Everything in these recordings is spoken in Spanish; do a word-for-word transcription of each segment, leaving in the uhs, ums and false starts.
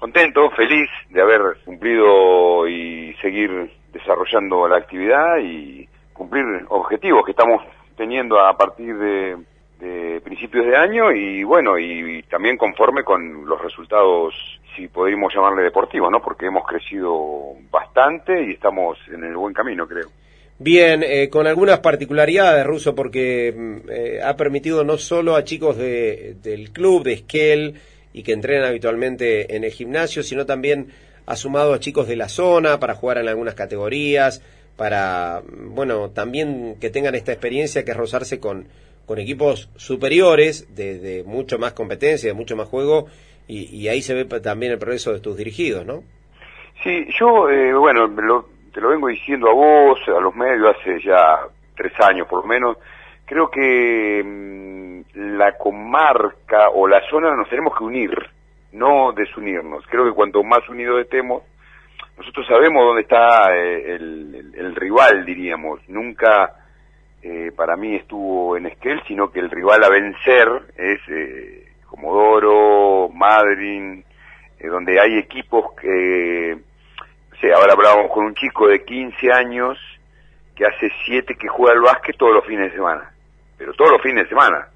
contento, feliz de haber cumplido y seguir desarrollando la actividad y cumplir objetivos que estamos teniendo a partir de, de principios de año y bueno, y, y también conforme con los resultados, si podríamos llamarle deportivos, ¿no? Porque hemos crecido bastante y estamos en el buen camino, creo. Bien, eh, con algunas particularidades, Russo, porque eh, ha permitido no solo a chicos de, del club, de Esquel, y que entrenan habitualmente en el gimnasio, sino también ha sumado a chicos de la zona para jugar en algunas categorías, para, bueno, también que tengan esta experiencia que es rozarse con, con equipos superiores, de, de mucho más competencia, de mucho más juego, y, y ahí se ve también el progreso de tus dirigidos, ¿no? Sí, yo, eh, bueno, lo, te lo vengo diciendo a vos, a los medios, hace ya tres años por lo menos. Creo que mmm, la comarca o la zona nos tenemos que unir, no desunirnos. Creo que cuanto más unidos estemos, nosotros sabemos dónde está eh, el, el, el rival, diríamos. Nunca eh, para mí estuvo en Esquel, sino que el rival a vencer es eh, Comodoro, Madryn, eh, donde hay equipos que... O sea, ahora hablábamos con un chico de quince años que hace siete que juega al básquet todos los fines de semana. Pero todos los fines de semana,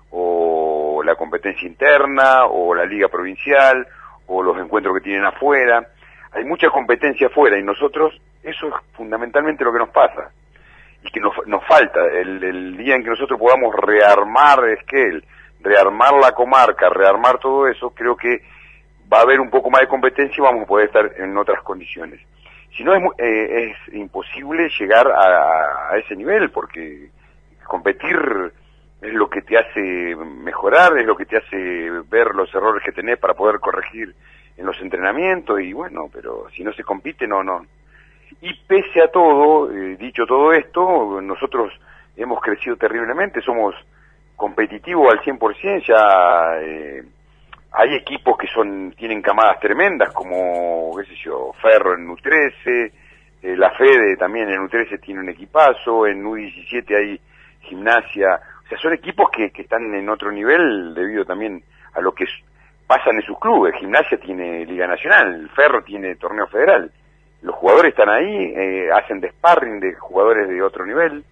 o la competencia interna, o la liga provincial, o los encuentros que tienen afuera. Hay mucha competencia afuera y nosotros, eso es fundamentalmente lo que nos pasa, y que nos, nos falta. El, el día en que nosotros podamos rearmar Esquel, rearmar la comarca, rearmar todo eso, creo que va a haber un poco más de competencia y vamos a poder estar en otras condiciones. Si no, es, eh, es imposible llegar a, a ese nivel, porque competir es lo que te hace mejorar, es lo que te hace ver los errores que tenés para poder corregir en los entrenamientos, y bueno, pero si no se compite, no, no. Y pese a todo, eh, dicho todo esto, nosotros hemos crecido terriblemente, somos competitivos al cien por ciento, ya eh, hay equipos que son tienen camadas tremendas, como, qué sé yo, Ferro en U trece, eh, la Fede también en U trece tiene un equipazo, en U diecisiete hay Gimnasia, o sea, son equipos que, que están en otro nivel debido también a lo que es, pasan en sus clubes. Gimnasia tiene Liga Nacional, Ferro tiene Torneo Federal, los jugadores están ahí, eh, hacen de sparring de jugadores de otro nivel,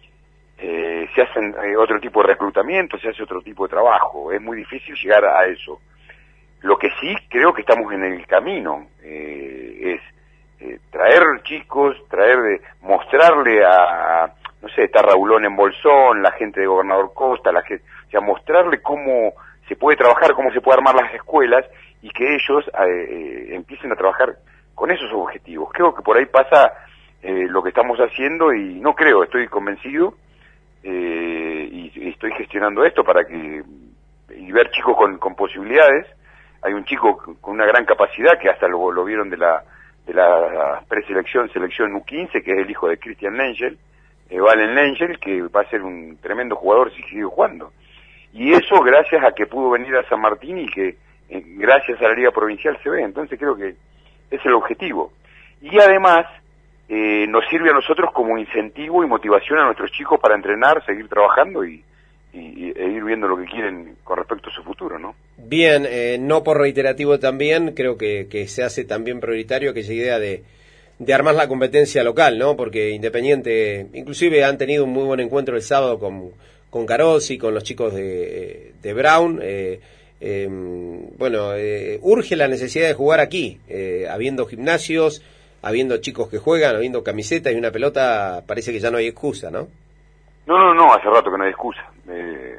eh, se hacen eh, otro tipo de reclutamiento, se hace otro tipo de trabajo, es muy difícil llegar a eso. Lo que sí creo que estamos en el camino, eh, es eh, traer chicos, traer, de, mostrarle a, no sé, está Raulón en Bolsón, la gente de Gobernador Costa, la gente, o sea, mostrarle cómo se puede trabajar, cómo se puede armar las escuelas y que ellos eh, empiecen a trabajar con esos objetivos. Creo que por ahí pasa eh, lo que estamos haciendo y no creo, estoy convencido eh, y, y estoy gestionando esto para que, y ver chicos con, con posibilidades. Hay un chico con una gran capacidad que hasta lo, lo vieron de la de la preselección, selección U quince, que es el hijo de Christian Lengel, eh, Valen Lengel, que va a ser un tremendo jugador si sigue jugando. Y eso gracias a que pudo venir a San Martín y que eh, gracias a la Liga Provincial se ve. Entonces creo que es el objetivo. Y además eh, nos sirve a nosotros como incentivo y motivación a nuestros chicos para entrenar, seguir trabajando y Y, e ir viendo lo que quieren con respecto a su futuro, ¿no? Bien, eh, no por reiterativo también, creo que, que se hace también prioritario aquella idea de, de armar la competencia local, ¿no? Porque Independiente, inclusive han tenido un muy buen encuentro el sábado con, con Carozzi, con los chicos de, de Brown, eh, eh, bueno, eh, urge la necesidad de jugar aquí, eh, habiendo gimnasios, habiendo chicos que juegan, habiendo camiseta y una pelota, parece que ya no hay excusa, ¿no? No, no, no, hace rato que no hay excusa. Eh,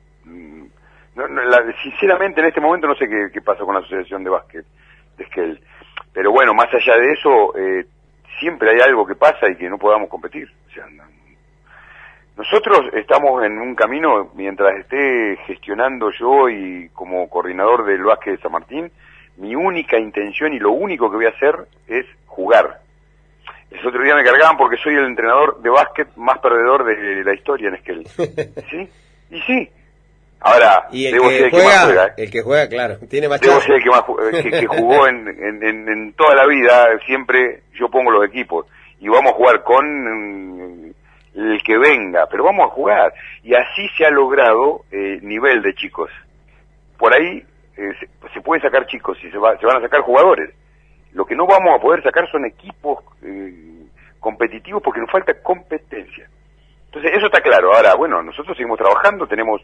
no, no, la, sinceramente en este momento no sé qué, qué pasa con la asociación de básquet de Esquel, pero bueno, más allá de eso, eh, siempre hay algo que pasa y que no podamos competir. O sea, no, nosotros estamos en un camino, mientras esté gestionando yo y como coordinador del básquet de San Martín, mi única intención y lo único que voy a hacer es jugar. El otro día me cargaban porque soy el entrenador de básquet más perdedor de la historia en Esquel. ¿Sí? Y sí. Ahora, y el debo que ser el juega, que más juega. ¿eh? El que juega, claro, tiene más Debo chance. ser el que más que, que jugó en, en, en, en toda la vida. Siempre yo pongo los equipos. Y vamos a jugar con mm, el que venga, pero vamos a jugar. Y así se ha logrado eh, nivel de chicos. Por ahí eh, se, se pueden sacar chicos y se, va, se van a sacar jugadores. Lo que no vamos a poder sacar son equipos eh, competitivos porque nos falta competencia. Entonces, eso está claro. Ahora, bueno, nosotros seguimos trabajando, tenemos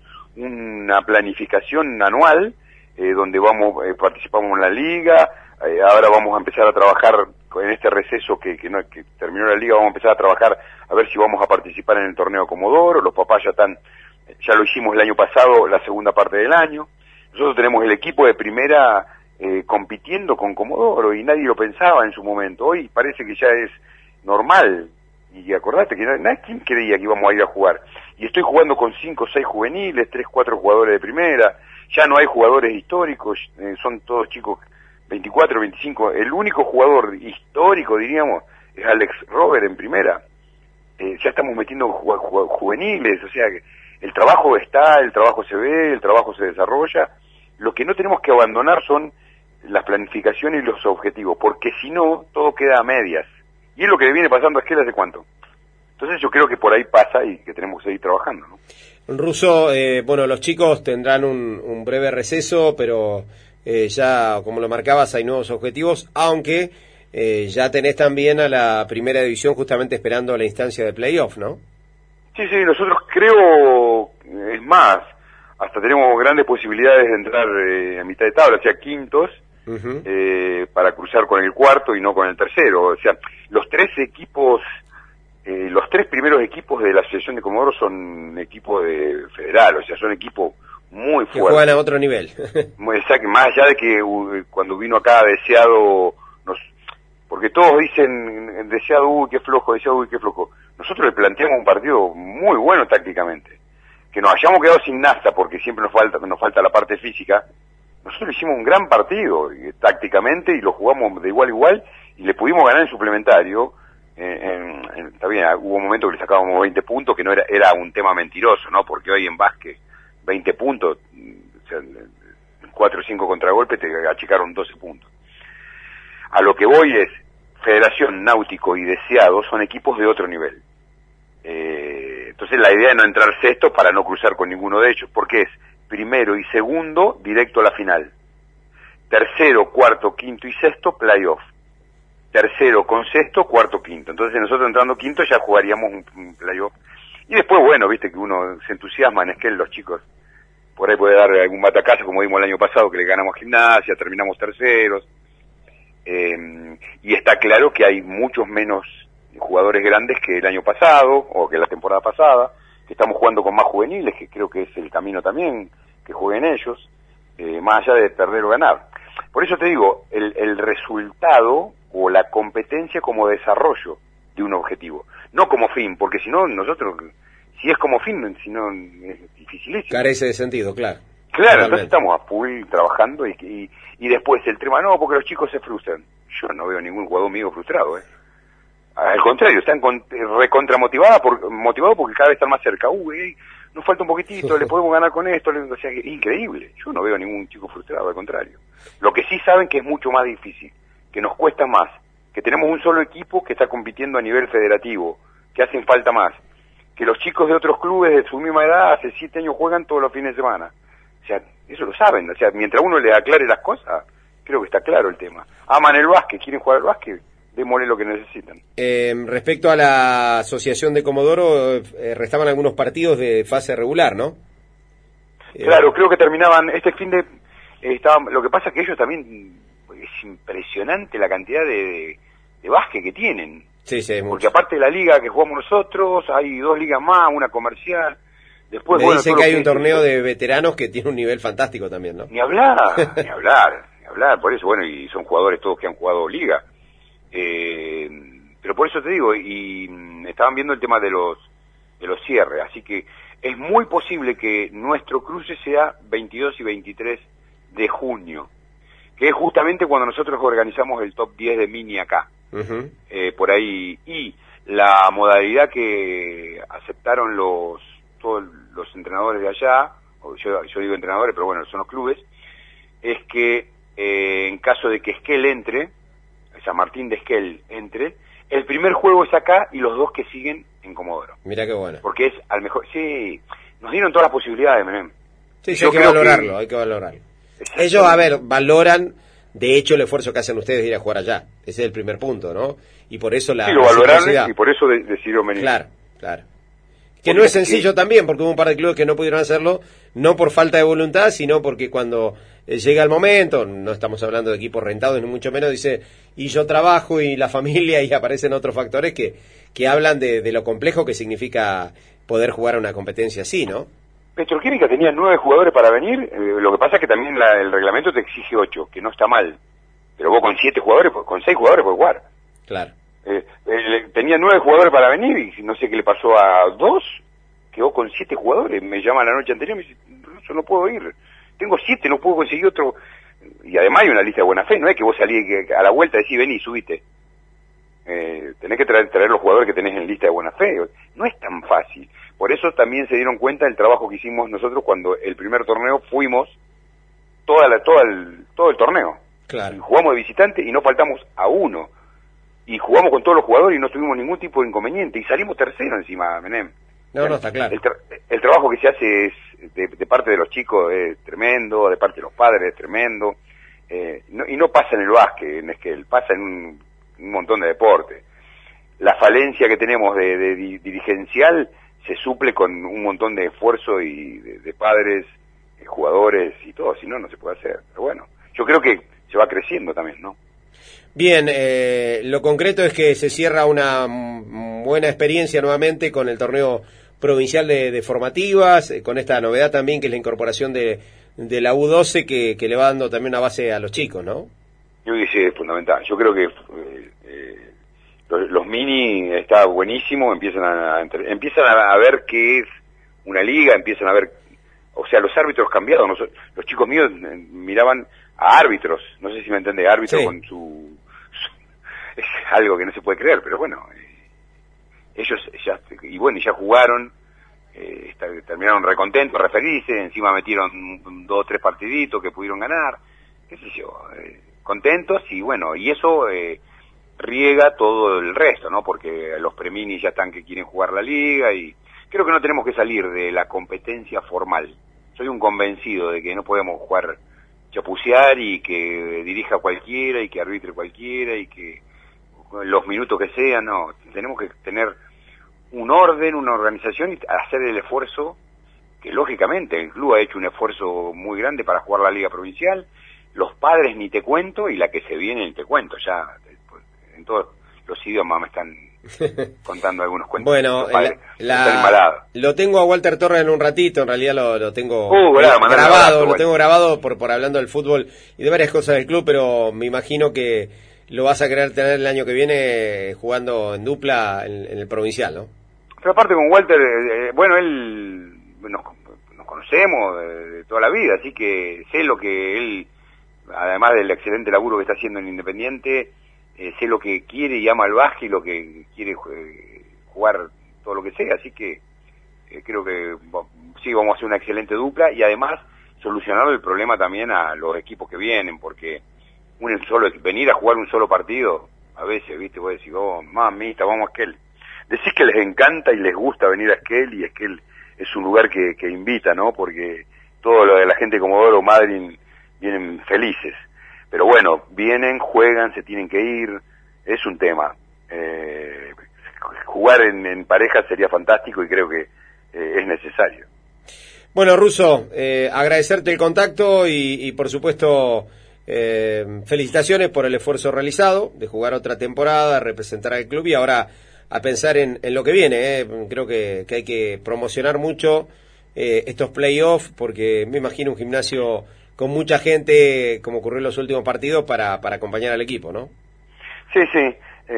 una planificación anual, eh, donde vamos, eh, participamos en la liga, eh, ahora vamos a empezar a trabajar en este receso que, que, no, que terminó la liga, vamos a empezar a trabajar a ver si vamos a participar en el torneo Comodoro, los papás ya están, ya lo hicimos el año pasado, la segunda parte del año. Nosotros tenemos el equipo de primera eh, compitiendo con Comodoro y nadie lo pensaba en su momento. Hoy parece que ya es normal. Y acordate que nadie, ¿quién creía que íbamos a ir a jugar? Y estoy jugando con cinco o seis juveniles, tres, cuatro jugadores de primera, ya no hay jugadores históricos, eh, son todos chicos veinticuatro, veinticinco, el único jugador histórico, diríamos, es Alex Robert en primera. Eh, ya estamos metiendo ju ju juveniles, o sea, que el trabajo está, el trabajo se ve, el trabajo se desarrolla. Lo que no tenemos que abandonar son las planificaciones y los objetivos, porque si no, todo queda a medias. Y es lo que le viene pasando a Esquel hace cuánto. Entonces yo creo que por ahí pasa y que tenemos que seguir trabajando, ¿no? Russo, eh, bueno, los chicos tendrán un, un breve receso, pero eh, ya, como lo marcabas, hay nuevos objetivos, aunque eh, ya tenés también a la primera división justamente esperando la instancia de playoff, ¿no? Sí, sí, nosotros creo, es más, hasta tenemos grandes posibilidades de entrar eh, a mitad de tabla, o sea, quintos, uh-huh. eh, para cruzar con el cuarto y no con el tercero. O sea, los tres equipos, eh, los tres primeros equipos de la Asociación de Comodoro son equipos de federal, o sea, son equipos muy fuertes. Que juegan a otro nivel. Muy, más allá de que uh, cuando vino acá Deseado, nos, porque todos dicen, Deseado, uy, qué flojo, Deseado, uy, qué flojo. Nosotros le planteamos un partido muy bueno tácticamente. Que nos hayamos quedado sin nafta porque siempre nos falta, nos falta la parte física. Nosotros hicimos un gran partido eh, tácticamente y lo jugamos de igual a igual y le pudimos ganar en suplementario. Eh, en, en, está bien, hubo un momento que le sacábamos veinte puntos, que no era, era un tema mentiroso, ¿no? Porque hoy en básquet, veinte puntos, o sea, cuatro o cinco contragolpes te achicaron doce puntos. A lo que voy es, Federación, Náutico y Deseado son equipos de otro nivel. Eh, entonces la idea es no entrar sexto para no cruzar con ninguno de ellos, porque es primero y segundo directo a la final, tercero, cuarto, quinto y sexto playoff, tercero con sexto, cuarto, quinto. Entonces nosotros entrando quinto ya jugaríamos un, un playoff y después, bueno, viste que uno se entusiasma en Esquel, los chicos por ahí puede dar algún batacazo como vimos el año pasado que le ganamos a Gimnasia, terminamos terceros, eh, y está claro que hay muchos menos jugadores grandes que el año pasado o que la temporada pasada, que estamos jugando con más juveniles, que creo que es el camino también, que jueguen ellos, eh, más allá de perder o ganar. Por eso te digo, el, el resultado o la competencia como desarrollo de un objetivo, no como fin, porque si no, nosotros, si es como fin, si no, es dificilísimo. Carece de sentido, claro. Claro, entonces estamos a full trabajando y, y, y después el tema, no, porque los chicos se frustran. Yo no veo ningún jugador mío frustrado, ¿eh? Al contrario, están con, recontra motivada por, motivado porque cada vez están más cerca. Uy, nos falta un poquitito, le podemos ganar con esto. O sea, es increíble. Yo no veo ningún chico frustrado, al contrario. Lo que sí saben que es mucho más difícil, que nos cuesta más, que tenemos un solo equipo que está compitiendo a nivel federativo, que hacen falta más, que los chicos de otros clubes de su misma edad hace siete años juegan todos los fines de semana. O sea, eso lo saben. O sea, mientras uno les aclare las cosas, creo que está claro el tema. Aman el básquet, quieren jugar al básquet, démosle lo que necesitan. Eh, respecto a la Asociación de Comodoro, eh, restaban algunos partidos de fase regular, ¿no? Claro, eh, creo que terminaban, este fin de... Eh, estaban, lo que pasa es que ellos también, es impresionante la cantidad de, de, de básquet que tienen. Sí, sí, porque mucho. Aparte de la liga que jugamos nosotros, hay dos ligas más, una comercial. Después, Me bueno, dicen que hay que un torneo de veteranos que tiene un nivel fantástico también, ¿no? Ni hablar, ni hablar, ni hablar. Por eso, bueno, y son jugadores todos que han jugado liga. Eh, pero por eso te digo, y estaban viendo el tema de los de los cierres, así que es muy posible que nuestro cruce sea veintidós y veintitrés de junio, que es justamente cuando nosotros organizamos el top diez de mini acá, uh-huh. eh, por ahí, y la modalidad que aceptaron los todos los entrenadores de allá, o yo, yo digo entrenadores, pero bueno, son los clubes, es que eh, en caso de que Esquel entre, San Martín de Esquel entre, el primer juego es acá y los dos que siguen en Comodoro. Mira qué bueno. Porque es al mejor, sí, nos dieron todas las posibilidades, Menem. Sí, sí, hay que valorarlo, que, hay que valorarlo. Ellos, a ver, valoran, de hecho, el esfuerzo que hacen ustedes de ir a jugar allá. Ese es el primer punto, ¿no? Y por eso la Sí, lo valoraron y por eso de, decidieron venir. Claro, claro. Que no es sencillo también, porque hubo un par de clubes que no pudieron hacerlo, no por falta de voluntad, sino porque cuando eh, llega el momento, no estamos hablando de equipos rentados ni mucho menos, dice, y yo trabajo y la familia, y aparecen otros factores que, que hablan de, de lo complejo que significa poder jugar a una competencia así, ¿no? Petroquímica tenía nueve jugadores para venir, eh, lo que pasa es que también la, el reglamento te exige ocho, que no está mal, pero vos con siete jugadores, con seis jugadores puedes jugar. Claro. Eh, eh, tenía nueve jugadores para venir y no sé qué le pasó a dos, quedó con siete jugadores. Me llama la noche anterior y me dice, yo no puedo ir, tengo siete, no puedo conseguir otro. Y además hay una lista de buena fe, no es que vos salís que a la vuelta decís vení, subite. Eh, tenés que traer, traer los jugadores que tenés en lista de buena fe, no es tan fácil. Por eso también se dieron cuenta del trabajo que hicimos nosotros cuando el primer torneo fuimos toda la, toda el, todo el torneo. Claro. Jugamos de visitante y no faltamos a uno. Y jugamos con todos los jugadores y no tuvimos ningún tipo de inconveniente. Y salimos tercero encima, Menem. No, no, está claro. El, tra el trabajo que se hace es de, de parte de los chicos es tremendo, de parte de los padres es tremendo. Eh, no, y no pasa en el básquet, en Esquel, pasa en un, un montón de deportes. La falencia que tenemos de, de, de dirigencial se suple con un montón de esfuerzo y de, de padres, de jugadores y todo, si no, no se puede hacer. Pero bueno, yo creo que se va creciendo también, ¿no? Bien, eh, lo concreto es que se cierra una buena experiencia nuevamente con el torneo provincial de, de formativas, eh, con esta novedad también que es la incorporación de, de la U doce que, que le va dando también una base a los chicos, ¿no? Yo diría que es fundamental. Yo creo que eh, eh, los, los mini está buenísimo, empiezan a, a empiezan a, a ver qué es una liga, empiezan a ver, o sea, los árbitros cambiados. Los, los chicos míos eh, miraban a árbitros, no sé si me entiende, árbitro sí. con su, su... Es algo que no se puede creer, pero bueno, eh, ellos ya, y bueno, ya jugaron, eh, está, terminaron recontentos, referices, encima metieron dos o tres partiditos que pudieron ganar, qué sé yo, eh, contentos, y bueno, y eso eh, riega todo el resto, ¿no? Porque los premini ya están que quieren jugar la liga, y creo que no tenemos que salir de la competencia formal. Soy un convencido de que no podemos jugar chapucear y que dirija cualquiera y que arbitre cualquiera y que los minutos que sean, no, tenemos que tener un orden, una organización y hacer el esfuerzo que lógicamente el club ha hecho un esfuerzo muy grande para jugar la liga provincial, los padres ni te cuento y la que se viene ni te cuento, ya en todos los idiomas me están contando algunos cuentos. Bueno, la, la, lo tengo a Walter Torres en un ratito, en realidad lo, lo tengo uh, bueno, grabado, abrazo, lo bueno. tengo grabado por, por hablando del fútbol y de varias cosas del club, pero me imagino que lo vas a querer tener el año que viene jugando en dupla en, en el provincial, ¿no? Pero aparte con Walter, eh, bueno, él nos, nos conocemos de, de toda la vida, así que sé lo que él, además del excelente laburo que está haciendo en Independiente, Eh, sé lo que quiere y ama el básquet y lo que quiere eh, jugar todo lo que sea, así que eh, creo que sí vamos a hacer una excelente dupla y además solucionar el problema también a los equipos que vienen, porque un solo venir a jugar un solo partido, a veces, viste, vos decís, oh, mamita, vamos a Esquel. Decís que les encanta y les gusta venir a Esquel, y Esquel es un lugar que, que invita, ¿no? Porque todo lo de la gente de Comodoro, Madryn, vienen felices. Pero bueno, vienen, juegan, se tienen que ir, es un tema. Eh, jugar en, en pareja sería fantástico y creo que eh, es necesario. Bueno, Russo, eh, agradecerte el contacto y, y por supuesto, eh, felicitaciones por el esfuerzo realizado de jugar otra temporada, representar al club y ahora a pensar en, en lo que viene. Eh. Creo que, que hay que promocionar mucho eh, estos playoffs porque me imagino un gimnasio con mucha gente, como ocurrió en los últimos partidos, para, para acompañar al equipo, ¿no? Sí, sí.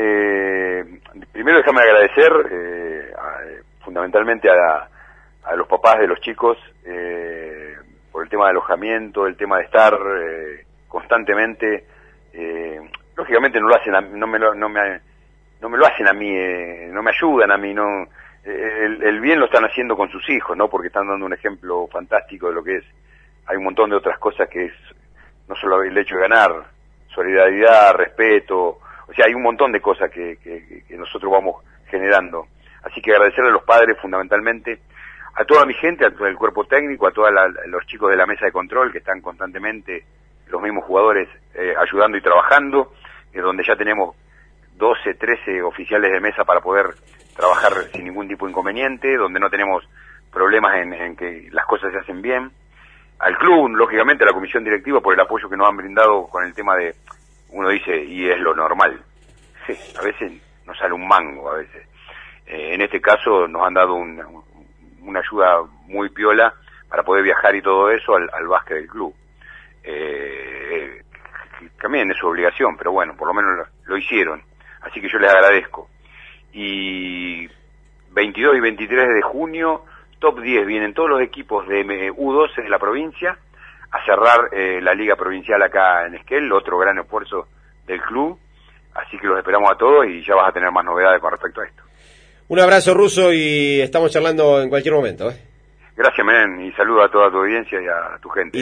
Eh, primero déjame agradecer eh, a, fundamentalmente a, a los papás de los chicos eh, por el tema de alojamiento, el tema de estar eh, constantemente. Eh, lógicamente no lo hacen, a, no me lo, no me, no me lo hacen a mí, eh, no me ayudan a mí, no. Eh, el, el bien lo están haciendo con sus hijos, ¿no? Porque están dando un ejemplo fantástico de lo que es. Hay un montón de otras cosas que es, no solo el hecho de ganar, solidaridad, respeto, o sea, hay un montón de cosas que, que, que nosotros vamos generando. Así que agradecerle a los padres fundamentalmente, a toda mi gente, a todo el cuerpo técnico, a todos los chicos de la mesa de control que están constantemente, los mismos jugadores, eh, ayudando y trabajando, eh, donde ya tenemos doce, trece oficiales de mesa para poder trabajar sin ningún tipo de inconveniente, donde no tenemos problemas en, en que las cosas se hacen bien. Al club, lógicamente, a la comisión directiva, por el apoyo que nos han brindado con el tema de, uno dice, y es lo normal. Sí, a veces nos sale un mango, a veces. Eh, en este caso nos han dado una, una ayuda muy piola para poder viajar y todo eso al, al básquet del club. Eh, también es su obligación, pero bueno, por lo menos lo, lo hicieron. Así que yo les agradezco. Y veintidós y veintitrés de junio, top diez, vienen todos los equipos de U doce de la provincia a cerrar eh, la liga provincial acá en Esquel, otro gran esfuerzo del club. Así que los esperamos a todos y ya vas a tener más novedades con respecto a esto. Un abrazo, Russo, y estamos charlando en cualquier momento, ¿eh? Gracias, men, y saludo a toda tu audiencia y a tu gente.